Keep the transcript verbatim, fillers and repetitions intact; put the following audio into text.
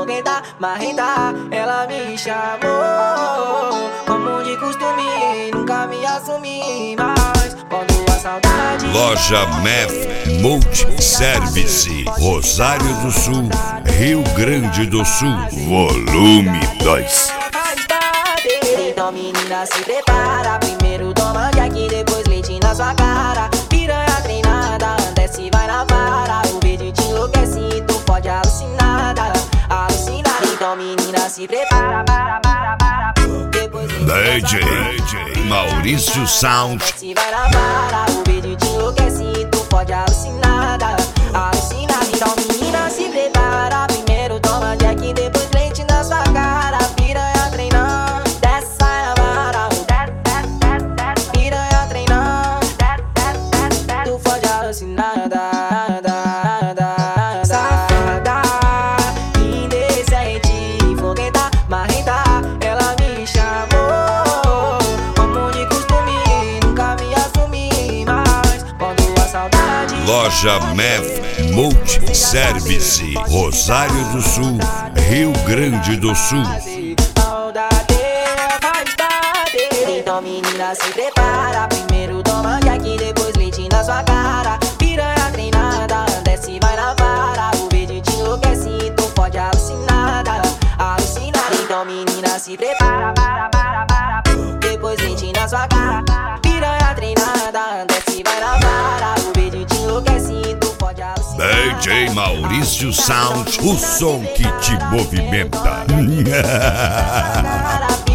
fogueta, marrenta, ela me chamou. Como de costume, nunca me assumi, mas quando a saudade... Loja Mef Multiservice, Rosário do Sul, Rio Grande do Sul, volume dois. Então menina, se prepara, primeiro toma Jack, depois leite na sua cara. Piranha treinada, desce, vai na vara. O vídeo te enlouquece, tu pode alucinada, alucinada. Então menina, se prepara, para, para, para. Depois D J Maurício Sound. Desce, vai na vara. O vídeo te enlouquece, tu pode alucinada, alucinada. Então menina, se prepara, primeiro toma Jack, depois leite na sua cara. Piranha treinando, desce, sai na vara. Piranha treinando, tu pode alucinada, safada, indecente, fogueta, marrenta, ela me chamou. Como de costume, nunca me assumi, mas quando a saudade... Loja Mef Multiservice, Rosário do Sul, Rio Grande do Sul. Então menina, se prepara, primeiro toma Jack, depois leite na sua cara. Piranha treinada, desce, vai na vara. O vídeo te enlouquece, tu pode alucinada, alucinada. Então menina, se prepara, para, para, para. Depois leite na sua cara. Piranha treinada, desce, vai na vara. O vídeo te enlouquece, tu pode alucinada. D J Maurício Sound, o som que te movimenta.